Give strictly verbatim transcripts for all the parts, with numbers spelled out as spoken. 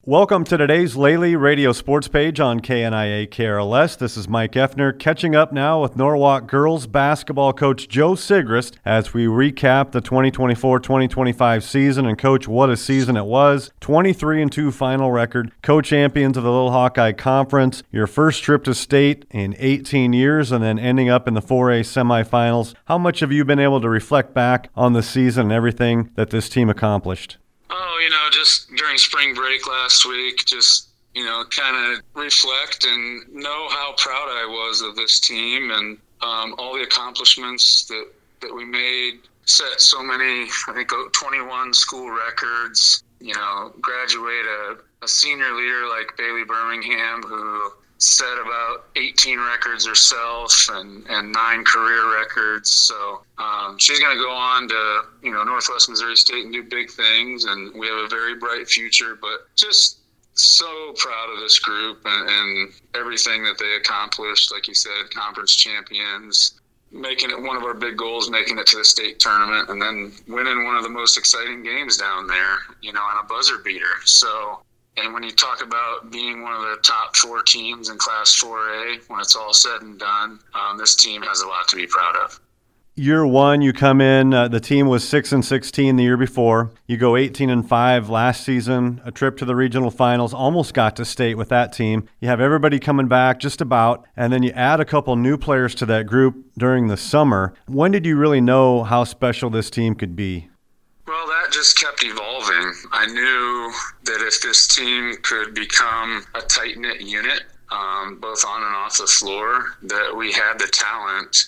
Welcome to today's Lely Radio Sports page on K N I A K R L S. This is Mike Effner, catching up now with Norwalk girls basketball coach Joe Sigrist as we recap the twenty twenty-four twenty twenty-five season. And coach, what a season it was. twenty-three and two final record, co-champions of the Little Hawkeye Conference, your first trip to state in eighteen years, and then ending up in the four A semifinals. How much have you been able to reflect back on the season and everything that this team accomplished? Oh, you know, just during spring break last week, just, you know, kind of reflect and know how proud I was of this team and um, all the accomplishments that, that we made. Set so many, I think, twenty-one school records, you know, graduate a, a senior leader like Bailey Birmingham, who set about eighteen records herself and, and nine career records. So um, she's going to go on to, you know, Northwest Missouri State and do big things. And we have a very bright future, but just so proud of this group and, and everything that they accomplished. Like you said, conference champions, making it one of our big goals, making it to the state tournament, and then winning one of the most exciting games down there, you know, on a buzzer beater. So, and when you talk about being one of the top four teams in Class four A, when it's all said and done, um, this team has a lot to be proud of. Year one, you come in, uh, the team was six and sixteen the year before. You go eighteen and five last season, a trip to the regional finals, almost got to state with that team. You have everybody coming back just about, and then you add a couple new players to that group during the summer. When did you really know how special this team could be? Well, that just kept evolving. I knew that if this team could become a tight-knit unit, um, both on and off the floor, that we had the talent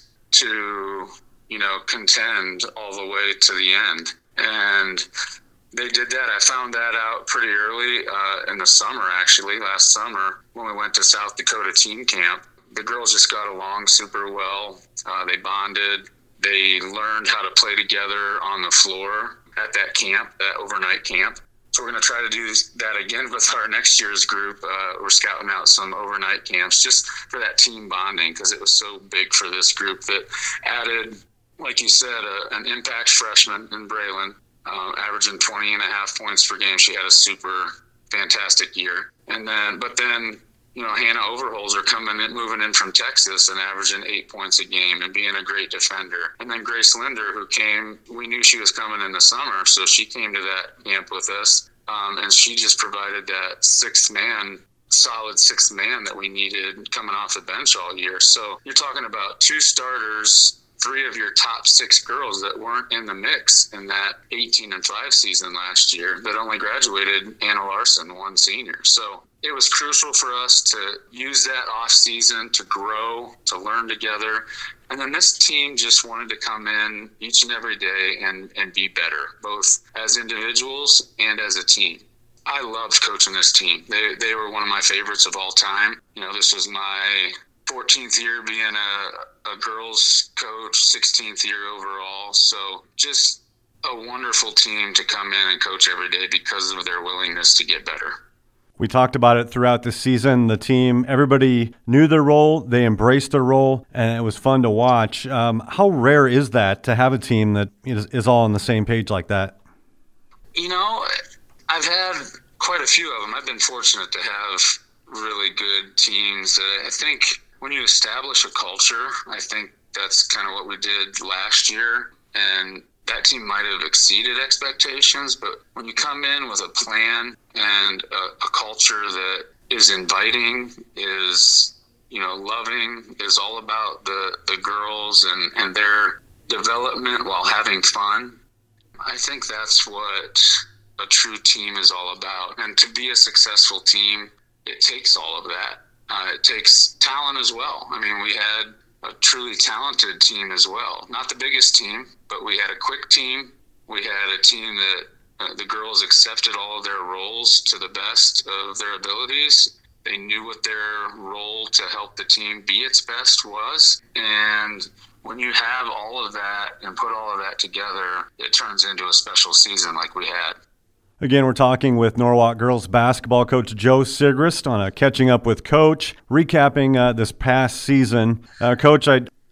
to, you know, contend all the way to the end. And they did that. I found that out pretty early uh, in the summer, actually, last summer, when we went to South Dakota team camp. The girls just got along super well. Uh, they bonded. They learned how to play together on the floor at that camp, that overnight camp. So we're going to try to do that again with our next year's group. Uh, we're scouting out some overnight camps just for that team bonding, because it was so big for this group that added, like you said, a, an impact freshman in Braylon, uh, averaging twenty and a half points per game. She had a super fantastic year. And then, but then, you know, Hannah Overholzer coming in, moving in from Texas and averaging eight points a game and being a great defender. And then Grace Linder, who came, we knew she was coming in the summer, so she came to that camp with us. Um, and she just provided that sixth man, solid sixth man that we needed coming off the bench all year. So you're talking about two starters, three of your top six girls that weren't in the mix in that eighteen and five season last year that only graduated Anna Larson, one senior. So it was crucial for us to use that off season to grow, to learn together. And then this team just wanted to come in each and every day and, and be better, both as individuals and as a team. I loved coaching this team. They they were one of my favorites of all time. You know, this was my fourteenth year being a, a girls coach, sixteenth year overall. So just a wonderful team to come in and coach every day because of their willingness to get better. We talked about it throughout the season. The team, everybody knew their role, they embraced their role, and it was fun to watch. Um, how rare is that to have a team that is, is all on the same page like that? You know, I've had quite a few of them. I've been fortunate to have really good teams. Uh, I think when you establish a culture, I think that's kind of what we did last year, and that team might have exceeded expectations, but when you come in with a plan and a, a culture that is inviting, is, you know, loving, is all about the, the girls and, and their development while having fun, I think that's what a true team is all about. And to be a successful team, it takes all of that. Uh, it takes talent as well. I mean, we had a truly talented team as well. Not the biggest team, but we had a quick team. We had a team that uh, the girls accepted all of their roles to the best of their abilities. They knew what their role to help the team be its best was. And when you have all of that and put all of that together, it turns into a special season like we had. Again, we're talking with Norwalk girls basketball coach Joe Sigrist on a Catching Up with Coach, recapping uh, this past season. Uh, Coach, I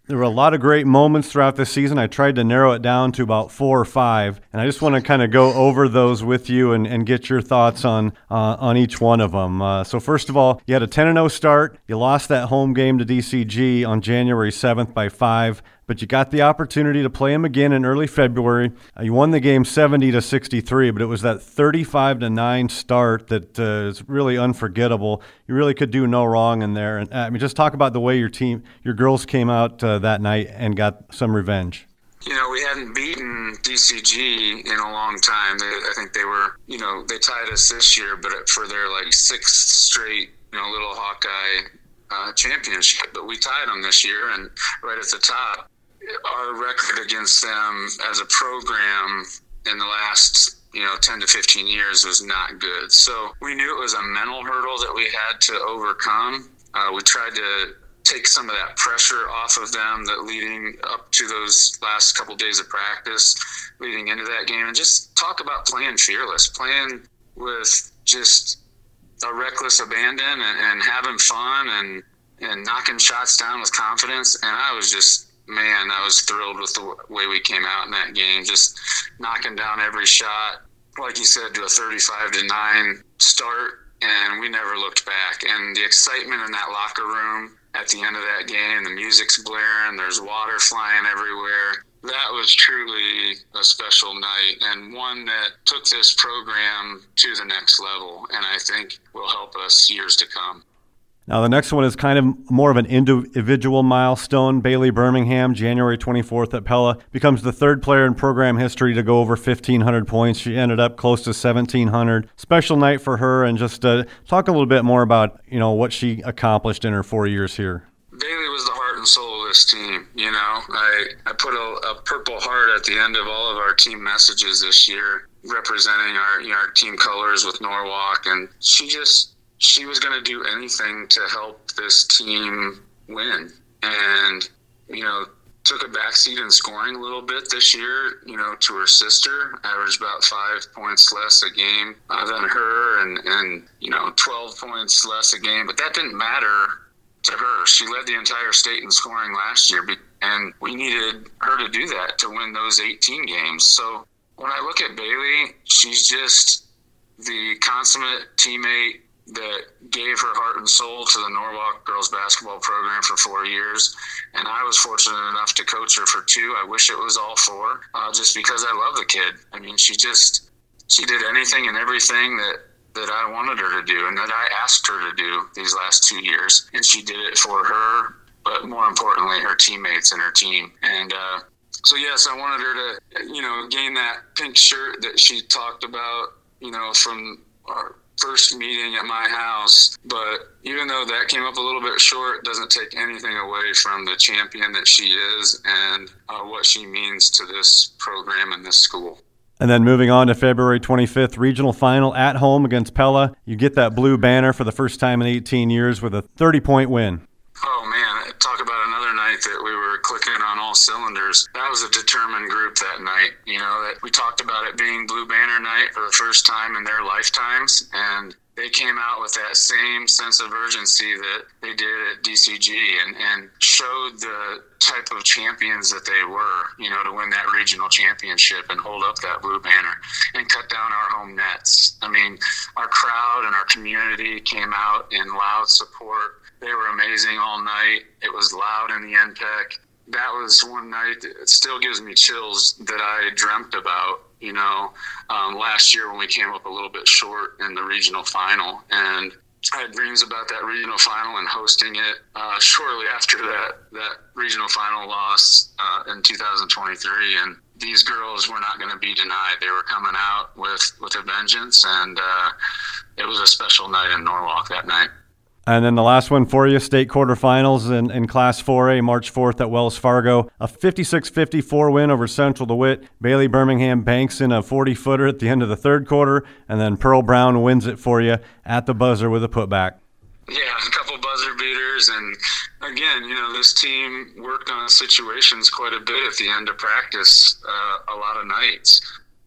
There were a lot of great moments throughout this season. I tried to narrow it down to about four or five, and I just want to kind of go over those with you and, and get your thoughts on uh, on each one of them. Uh, so first of all, you had a ten and oh start. You lost that home game to D C G on January seventh by five, but you got the opportunity to play them again in early February. Uh, you won the game seventy to sixty-three, but it was that thirty-five to nine start that uh, is really unforgettable. You really could do no wrong in there. And I mean, just talk about the way your team, your girls came out uh, that night and got some revenge. You know, we hadn't beaten D C G in a long time. They, I think they were, you know, they tied us this year, but for their like sixth straight, you know, Little Hawkeye uh, championship. But we tied them this year, and right at the top, our record against them as a program in the last, you know, ten to fifteen years was not good. So we knew it was a mental hurdle that we had to overcome. Uh, we tried to take some of that pressure off of them that leading up to those last couple of days of practice, leading into that game, and just talk about playing fearless, playing with just a reckless abandon and, and having fun and, and knocking shots down with confidence. And I was just, man, I was thrilled with the way we came out in that game, just knocking down every shot. Like you said, to a thirty-five to nine start, and we never looked back. And the excitement in that locker room at the end of that game, the music's blaring, there's water flying everywhere. That was truly a special night, and one that took this program to the next level, and I think will help us years to come. Now, the next one is kind of more of an individual milestone. Bailey Birmingham, January twenty-fourth at Pella, becomes the third player in program history to go over fifteen hundred points. She ended up close to seventeen hundred. Special night for her, and just uh, talk a little bit more about, you know, what she accomplished in her four years here. Bailey was the heart and soul of this team. You know, I, I put a, a purple heart at the end of all of our team messages this year, representing our, you know, our team colors with Norwalk, and she just... she was going to do anything to help this team win, and, you know, took a backseat in scoring a little bit this year, you know, to her sister, averaged about five points less a game uh, than her, and, and, you know, twelve points less a game. But that didn't matter to her. She led the entire state in scoring last year, and we needed her to do that to win those eighteen games. So when I look at Bailey, she's just the consummate teammate that gave her heart and soul to the Norwalk girls basketball program for four years. And I was fortunate enough to coach her for two. I wish it was all four, uh, just because I love the kid. I mean, she just, she did anything and everything that, that I wanted her to do and that I asked her to do these last two years. And she did it for her, but more importantly, her teammates and her team. And, uh, so yes, I wanted her to, you know, gain that pink shirt that she talked about, you know, from our first meeting at my house. But even though that came up a little bit short, doesn't take anything away from the champion that she is and uh, what she means to this program and this school. And then moving on to February twenty-fifth, regional final at home against Pella. You get that blue banner for the first time in eighteen years with a thirty-point win. Oh, man, talk about another night that we were clicking on all cylinders. That was a determined group that night. You know, that we talked about it being Blue Banner night for the first time in their lifetimes, and they came out with that same sense of urgency that they did at D C G and, and showed the type of champions that they were, you know, to win that regional championship and hold up that blue banner and cut down our home nets. I mean, our crowd and our community came out in loud support. They were amazing all night. It was loud in the N P E C. That was one night that still gives me chills that I dreamt about, you know, um, last year when we came up a little bit short in the regional final. And I had dreams about that regional final and hosting it uh, shortly after that, that regional final loss uh, in two thousand twenty-three. And these girls were not going to be denied. They were coming out with, with a vengeance, and uh, it was a special night in Norwalk that night. And then the last one for you, state quarterfinals in, in Class four A, March fourth at Wells Fargo. A fifty-six fifty-four win over Central DeWitt. Bailey Birmingham banks in a forty-footer at the end of the third quarter, and then Pearl Brown wins it for you at the buzzer with a putback. Yeah, a couple buzzer beaters. And, again, you know, this team worked on situations quite a bit at the end of practice uh, a lot of nights.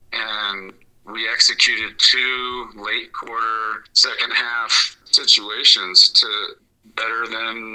And we executed two late quarter, second half situations to better than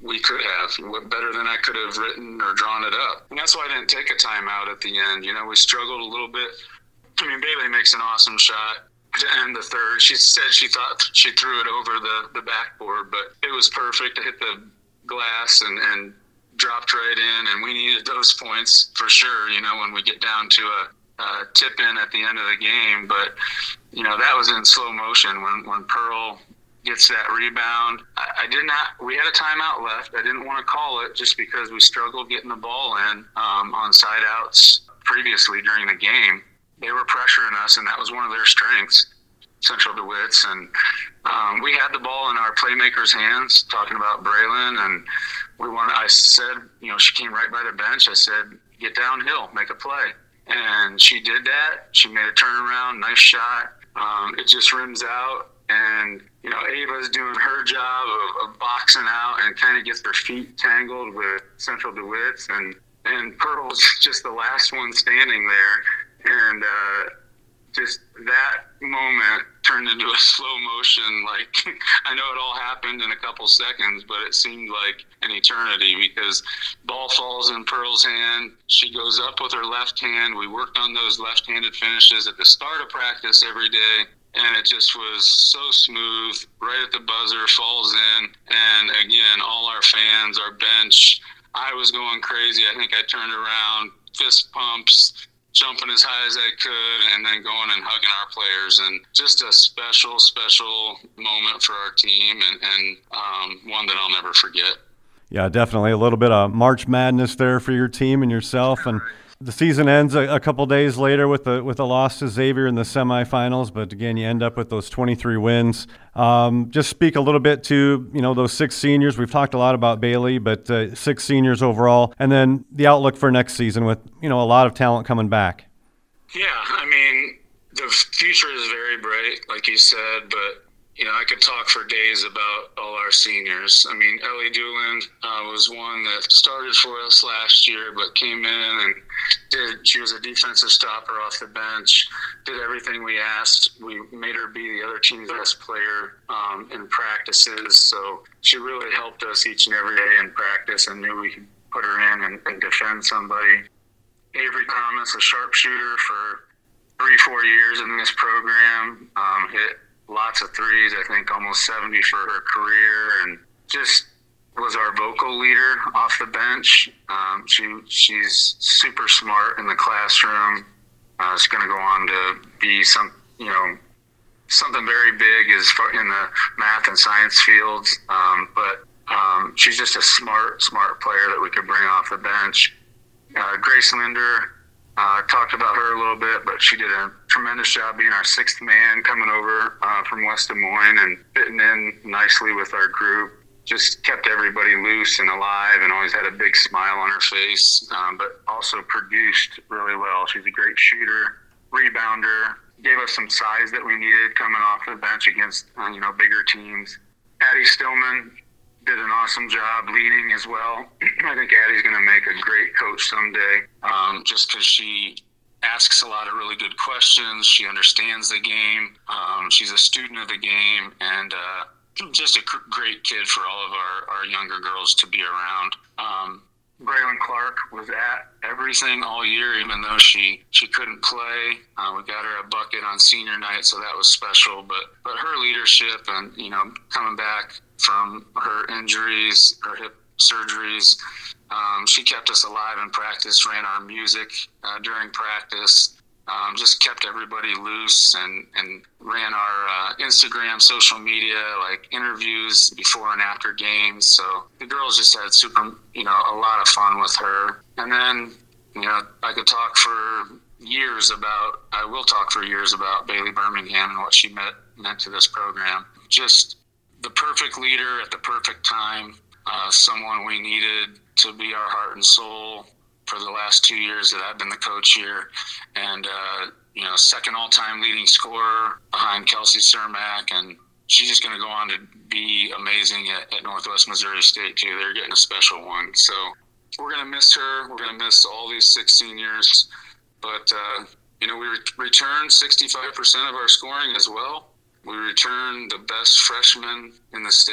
we could have, better than I could have written or drawn it up. And that's why I didn't take a timeout at the end. You know, we struggled a little bit. I mean, Bailey makes an awesome shot to end the third. She said she thought she threw it over the, the backboard, but it was perfect. It hit the glass and, and dropped right in, and we needed those points for sure, you know, when we get down to a, a tip in at the end of the game. But, you know, that was in slow motion when, when Pearl gets that rebound. I, I did not, we had a timeout left. I didn't want to call it just because we struggled getting the ball in um, on side outs previously during the game. They were pressuring us, and that was one of their strengths, Central DeWitt's. And um, we had the ball in our playmakers' hands, talking about Braylon, and we wanted, I said, you know, she came right by the bench. I said, get downhill, make a play. And she did that. She made a turnaround, nice shot. Um, it just rims out. And, you know, Ava's doing her job of, of boxing out and kind of gets her feet tangled with Central DeWitt's. And, and Pearl's just the last one standing there. And uh, just that moment turned into a slow motion. Like, I know it all happened in a couple seconds, but it seemed like an eternity because ball falls in Pearl's hand. She goes up with her left hand. We worked on those left-handed finishes at the start of practice every day. And it just was so smooth, right at the buzzer, falls in. And again, all our fans, our bench, I was going crazy. I think I turned around, fist pumps, jumping as high as I could, and then going and hugging our players. And just a special, special moment for our team, and, and um, one that I'll never forget. Yeah, definitely. A little bit of March Madness there for your team and yourself. And the season ends a, a couple days later with a, with a loss to Xavier in the semifinals. But again, you end up with those twenty-three wins. Um, just speak a little bit to, you know, those six seniors. We've talked a lot about Bailey, but uh, six seniors overall. And then the outlook for next season with, you know, a lot of talent coming back. Yeah, I mean, the future is very bright, like you said, but you know, I could talk for days about all our seniors. I mean, Ellie Dooland uh, was one that started for us last year, but came in and did. She was a defensive stopper off the bench, did everything we asked. We made her be the other team's best player um, in practices. So she really helped us each and every day in practice and knew we could put her in and, and defend somebody. Avery Thomas, a sharpshooter for three, four years in this program, um, hit lots of threes, I think almost seventy for her career, and just was our vocal leader off the bench. Um, she She's super smart in the classroom. Uh, she's going to go on to be some, you know, something very big as far in the math and science fields. Um, but um, she's just a smart, smart player that we could bring off the bench. Uh, Grace Linder. Uh, talked about her a little bit, but she did a tremendous job being our sixth man coming over uh, from West Des Moines and fitting in nicely with our group. Just kept everybody loose and alive and always had a big smile on her face, um, but also produced really well. She's a great shooter, rebounder, gave us some size that we needed coming off the bench against uh, you know bigger teams. Addie Stillman did an awesome job leading as well. I think Addie's going to make a great coach someday, um, just because she asks a lot of really good questions. She understands the game. Um, she's a student of the game, and uh, just a cr- great kid for all of our, our younger girls to be around. Um, Braylon Clark was at everything all year, even though she, she couldn't play. Uh, we got her a bucket on senior night, so that was special. But but her leadership and, you know, coming back from her injuries, her hip surgeries, um, she kept us alive in practice, ran our music uh, during practice, um, just kept everybody loose and, and ran our uh, Instagram, social media, like interviews before and after games. So the girls just had super, you know, a lot of fun with her. And then, you know, I could talk for years about, I will talk for years about Bailey Birmingham and what she meant, meant to this program. Just the perfect leader at the perfect time, uh, someone we needed to be our heart and soul for the last two years that I've been the coach here. And, uh, you know, second all-time leading scorer behind Kelsey Cermak. And she's just going to go on to be amazing at, at Northwest Missouri State, too. They're getting a special one. So we're going to miss her. We're going to miss all these six seniors. But, uh, you know, we re- returned sixty-five percent of our scoring as well. We returned the best freshman in the state.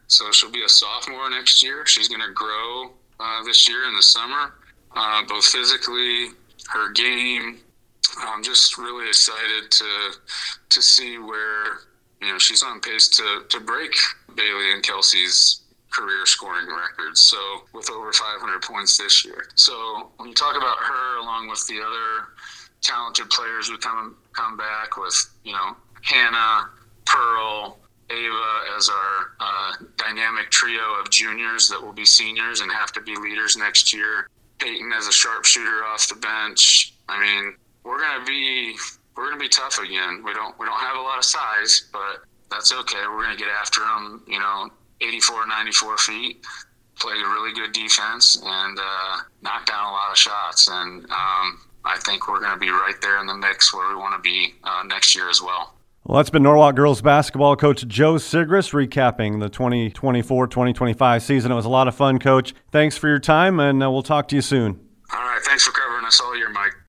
So she'll be a sophomore next year. She's going to grow uh, this year in the summer, uh, both physically, her game. I'm just really excited to to see where, you know, she's on pace to, to break Bailey and Kelsey's career scoring records. So with over five hundred points this year. So when you talk about her along with the other talented players who come come back with, you know, Hannah, Pearl, Ava as our uh, dynamic trio of juniors that will be seniors and have to be leaders next year. Peyton as a sharpshooter off the bench. I mean, we're gonna be we're gonna be tough again. We don't we don't have a lot of size, but that's okay. We're gonna get after them. You know, eighty-four, ninety-four feet. Play a really good defense and uh, knock down a lot of shots. And um, I think we're gonna be right there in the mix where we want to be uh, next year as well. Well, that's been Norwalk girls basketball coach Joe Sigrist recapping the twenty twenty-four twenty twenty-five season. It was a lot of fun, Coach. Thanks for your time, and uh, we'll talk to you soon. All right, thanks for coming.